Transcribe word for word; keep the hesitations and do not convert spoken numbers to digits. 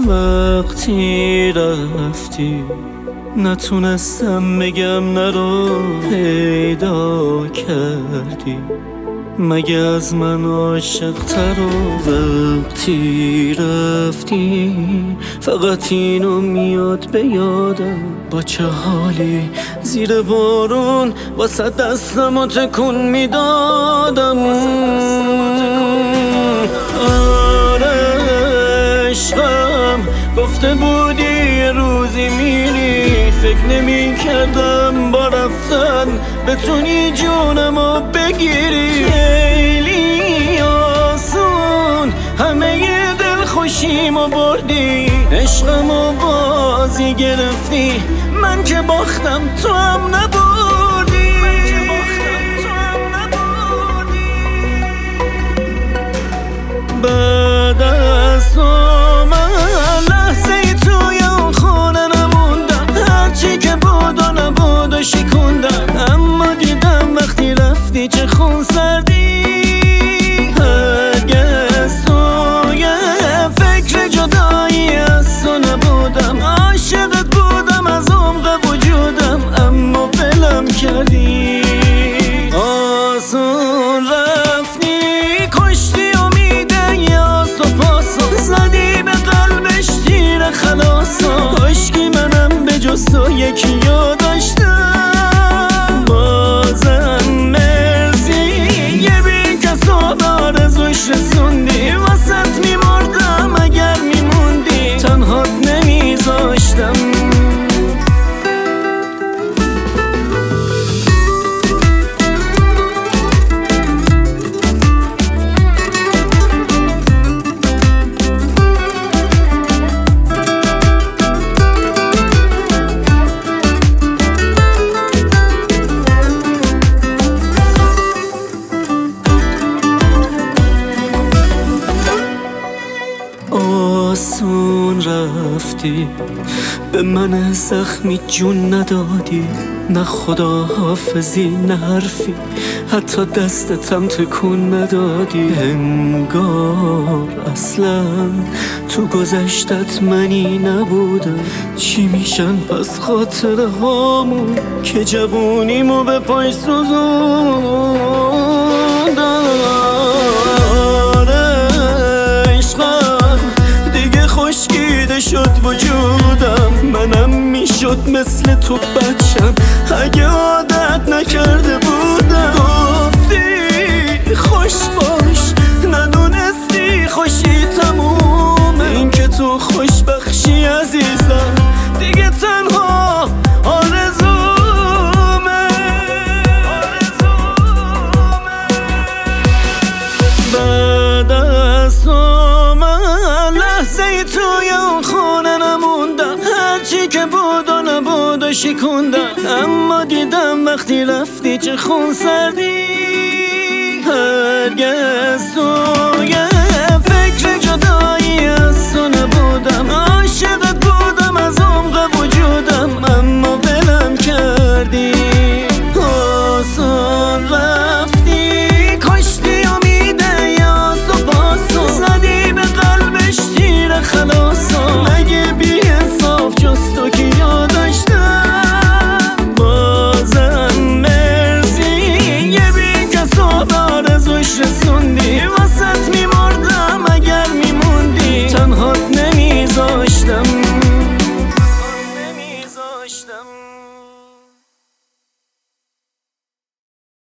وقتی رفتی نتونستم بگم نرو پیدا کردی، مگه از من عاشق‌تر و وقتی رفتی فقط اینو میاد به یادم، با چه حالی زیر بارون واسه دستم تکون میدادم. آره عشقم گفته بودی یه روزی میری، فکر نمی کردم با رفتن بتونی جونمو بگیری. خیلی آسون همه ی دل خوشیمو بردی، عشقمو بازی گرفتی، من که باختم تو هم نبردی. بعد از تو من لحظه ای توی اون خونه نموندم، هرچی که بود و نبود و شکوندم، اما دیدم وقتی رفتی چه خون سردی. هرگز توی فکر جدایی از تو نبودم، عاشقت بودم از عمق وجودم، اما ولم کردی. آسون رفتی کشتی امیده یاس و پاسو، زدی به قلبش تیر خلاصو، کاشکی منم به جز تو یکی رو داشتم. بازم مرسی یه بی کس و آرزوش رسوندی، واسط میمردم اگر میموندی، تنهات نمیذاشتم. آسون رفتی به من زخمی جون ندادی، نه خدا حافظی نه حرفی، حتی دستتم تکون ندادی. انگار اصلا تو گذشتت منی نبودم، چی میشن پس خاطره هامون که جوونیمو به پای سوزوندم. خشکیده شد وجودم، منم میشد مثل تو بچم اگه عادت نکرده بودم. گفتی خوش باش ندونستی خوشی تمومه، این که تو خوش بخشی عزیزم دیگه تنها آرزومه. بعد از تو لحظه توی اون خونه نموندم، هرچی که بود و نبود و شکوندم، اما دیدم وقتی رفتی چه خون سردی. هرگز توی فکر جدایی